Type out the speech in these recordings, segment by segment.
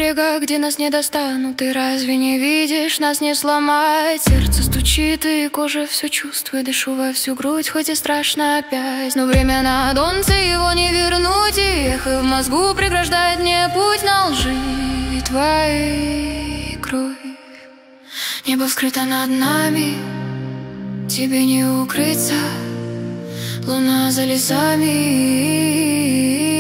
берега, где нас не достанут. Ты разве не видишь, нас не сломать? Сердце стучит и кожа все чувствует. Дышу во всю грудь, хоть и страшно опять. Но время на донце, его не вернуть. И эхо в мозгу преграждает мне путь на лжи твоей кровь. Небо вскрыто над нами, тебе не укрыться. Луна за лесами.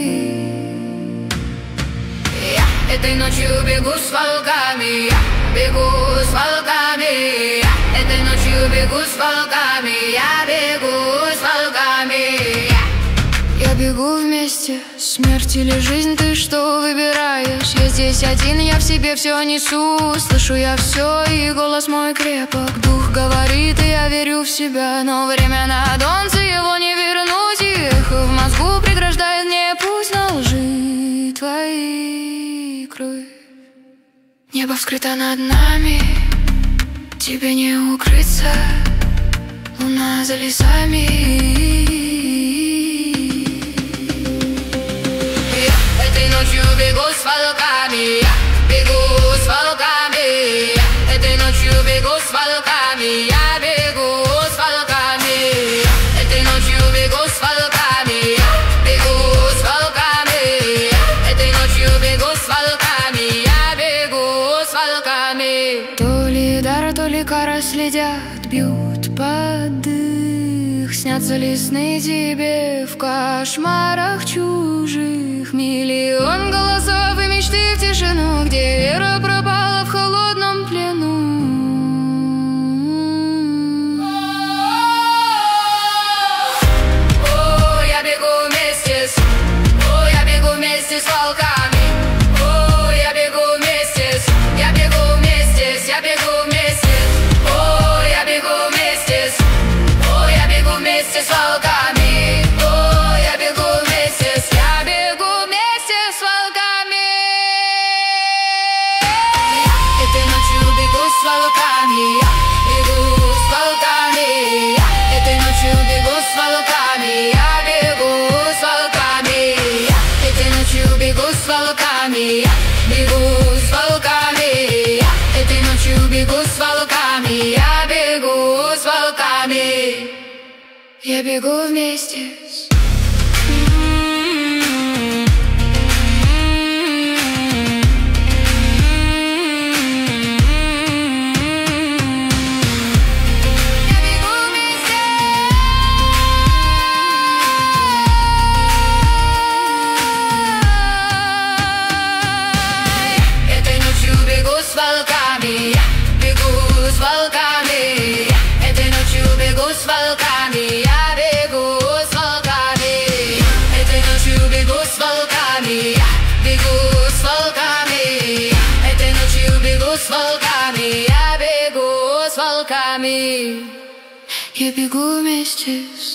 Я этой ночью бегу с волками, я бегу с волками. Я этой ночью бегу с волками, я бегу с волками. Я бегу вместе, смерть или жизнь, ты что выбираешь? Я здесь один, я в себе все несу. Слышу я все, и голос мой крепок. Дух говорит, и я верю в себя. Но время на донце, его не вернуть. И эхо в мозгу преграждает мне путь на лжи твоей кровь. Небо вскрыто над нами, тебе не укрыться. Луна за лесами. Ночью бегу с волками, я бегу с волками. Я этой ночью бегу с волками, я бегу с волками. Я этой ночью бегу с волками, я бегу с волками. Я этой ночью бегу с волками, я бегу с волками. То ли дар, то ли кара следят, бьют под дых. Снятся ли сны тебе в кошмарах чужих? Миллион голосов и мечты в тишину, где вера пропала в холодном плену. О, я бегу вместе с волками. О, я бегу вместе с, я бегу вместе с, я бегу вместе с. О, я бегу вместе с, о, я бегу вместе с волками. Я бегу вместе с... Этой ночью бегу с волками, я бегу с волками. Этой ночью бегу с волками, я бегу с волками. Этой ночью бегу с волками, я бегу с волками. Этой ночью бегу с волками, я бегу с волками. Я бегу вместе с